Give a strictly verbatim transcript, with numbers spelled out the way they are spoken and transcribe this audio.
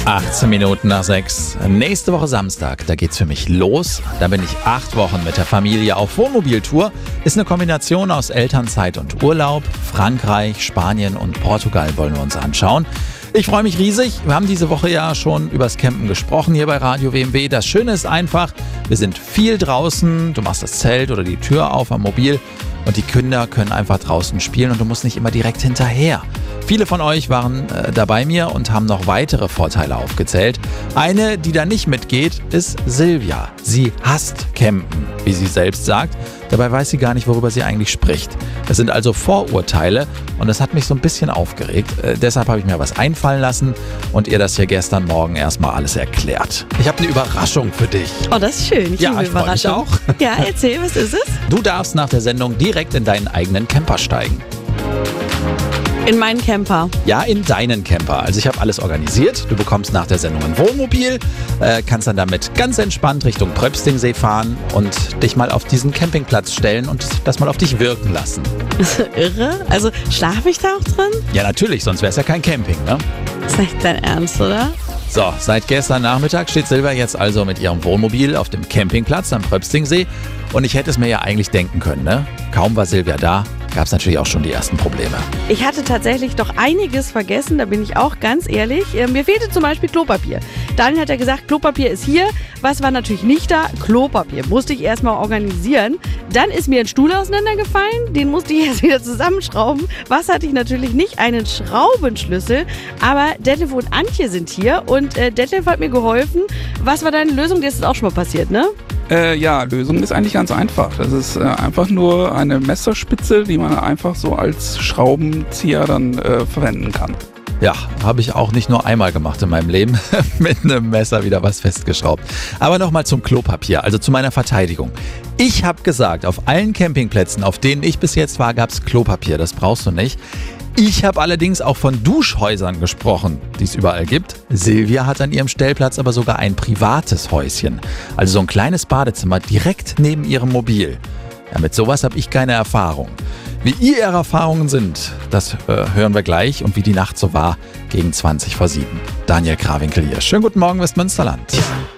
achtzehn Minuten nach sechs. Nächste Woche Samstag, da geht's für mich los. Da bin ich acht Wochen mit der Familie auf Wohnmobiltour. Ist eine Kombination aus Elternzeit und Urlaub. Frankreich, Spanien und Portugal wollen wir uns anschauen. Ich freue mich riesig. Wir haben diese Woche ja schon übers Campen gesprochen hier bei Radio W M W. Das Schöne ist einfach, wir sind viel draußen. Du machst das Zelt oder die Tür auf am Mobil und die Kinder können einfach draußen spielen und du musst nicht immer direkt hinterher. Viele von euch waren äh, da bei mir und haben noch weitere Vorteile aufgezählt. Eine, die da nicht mitgeht, ist Silvia. Sie hasst Campen, wie sie selbst sagt. Dabei weiß sie gar nicht, worüber sie eigentlich spricht. Das sind also Vorurteile und das hat mich so ein bisschen aufgeregt. Äh, deshalb habe ich mir was einfallen lassen und ihr das hier gestern Morgen erstmal alles erklärt. Ich habe eine Überraschung für dich. Oh, das ist schön. Ich ja, liebe ich freue mich auch. Ja, erzähl, was ist es? Du darfst nach der Sendung direkt in deinen eigenen Camper steigen. In meinen Camper. Ja, in deinen Camper. Also ich habe alles organisiert. Du bekommst nach der Sendung ein Wohnmobil, äh, kannst dann damit ganz entspannt Richtung Pröpstingsee fahren und dich mal auf diesen Campingplatz stellen und das mal auf dich wirken lassen. Irre? Also schlafe ich da auch drin? Ja, natürlich, sonst wäre es ja kein Camping, ne? Ist nicht dein Ernst, oder? So, seit gestern Nachmittag steht Silvia jetzt also mit ihrem Wohnmobil auf dem Campingplatz am Pröpstingsee und ich hätte es mir ja eigentlich denken können, ne? Kaum war Silvia da, gab es natürlich auch schon die ersten Probleme. Ich hatte tatsächlich doch einiges vergessen, da bin ich auch ganz ehrlich. Äh, Mir fehlte zum Beispiel Klopapier. Daniel hat ja gesagt, Klopapier ist hier. Was war natürlich nicht da? Klopapier. Musste ich erstmal organisieren. Dann ist mir ein Stuhl auseinandergefallen. Den musste ich erst wieder zusammenschrauben. Was hatte ich natürlich nicht? Einen Schraubenschlüssel. Aber Detlef und Antje sind hier und äh, Detlef hat mir geholfen. Was war deine Lösung? Das ist auch schon mal passiert, ne? Äh, ja, Lösung ist eigentlich ganz einfach. Das ist äh, einfach nur eine Messerspitze, die man einfach so als Schraubenzieher dann äh, verwenden kann. Ja, habe ich auch nicht nur einmal gemacht in meinem Leben, mit einem Messer wieder was festgeschraubt. Aber nochmal zum Klopapier, also zu meiner Verteidigung. Ich habe gesagt, auf allen Campingplätzen, auf denen ich bis jetzt war, gab es Klopapier. Das brauchst du nicht. Ich habe allerdings auch von Duschhäusern gesprochen, die es überall gibt. Silvia hat an ihrem Stellplatz aber sogar ein privates Häuschen. Also so ein kleines Badezimmer direkt neben ihrem Mobil. Ja, mit sowas habe ich keine Erfahrung. Wie ihre Erfahrungen sind, das äh, hören wir gleich und wie die Nacht so war gegen zwanzig vor sieben. Daniel Krawinkel hier. Schönen guten Morgen, Westmünsterland.